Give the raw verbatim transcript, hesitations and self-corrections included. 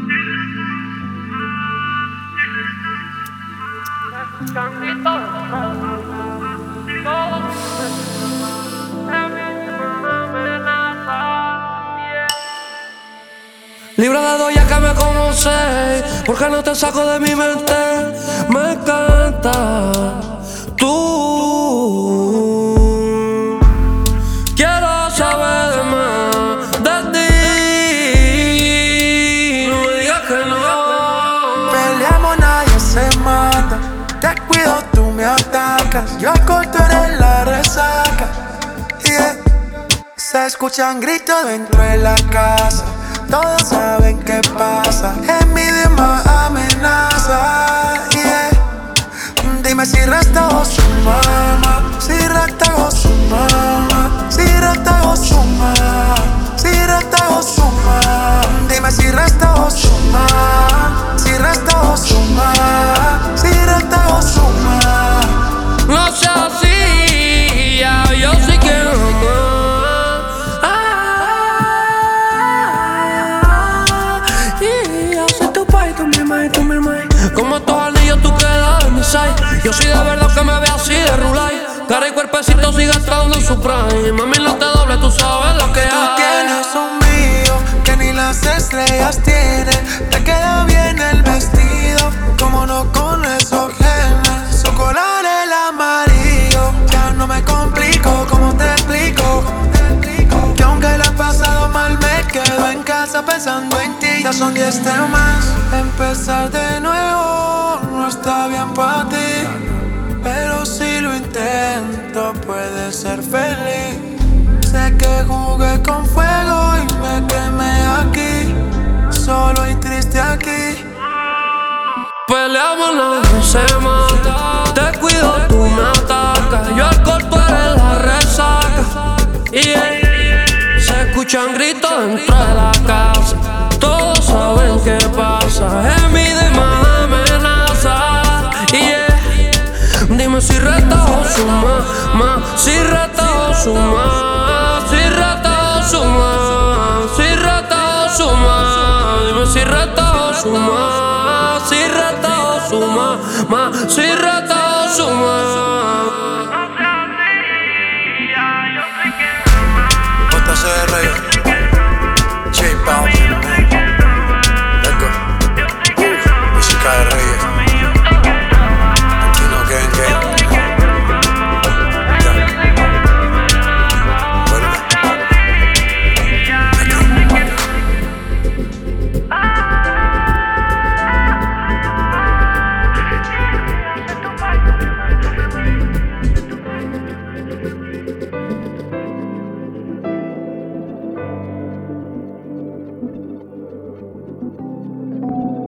Libra de dos ya que me conoces, porque no te saco de mi mente. Me encanta tú. Quiero saber más de ti. No me digas que no. Peleamos, nadie se mata. Te cuido, tú me atacas. Yo corto, eres la resaca. Yeah. Se escuchan gritos dentro de la casa. Todos saben qué pasa. En mi dima amenaza. Yeah. Dime si resta o suma. Si resta o suma. Si resta o suma. Si resta o suma. Dime si resta o suma. Si resta o suma. Si resta o suma. No sea así, ya yo sí quiero más. Como estos anillos tú quedas en mi side. Yo soy de verdad que me ve así de rulay. Cara y cuerpecito sigue estando en su prime. Mami, no te doble, tú sabes lo que hay. Tú tienes un mío que ni las estrellas tienen. Te queda bien el vestido, como no con esos genes. Su color el amarillo, ya no me complico. ¿Cómo te explico? Que aunque la he pasado mal, me quedo en casa pensando en ti. Ya son diez temas, empezar de nuevo no está bien para ti. Pero si lo intento, puedes ser feliz. Sé que jugué con fuego y me quemé aquí, solo y triste aquí. Peleamos, nadie se mata. Te cuido, tú me atacas. Yo alcohol, tú eres la resaca. Yeah. Se escuchan gritos dentro de la casa. Todos saben qué pasa. En mi dima amenaza. Yeah. Dime si resta o suma, ma. Si resta o suma. Si resta o suma. Si resta o suma. Dime si resta o suma. Si resta o suma, ma. Si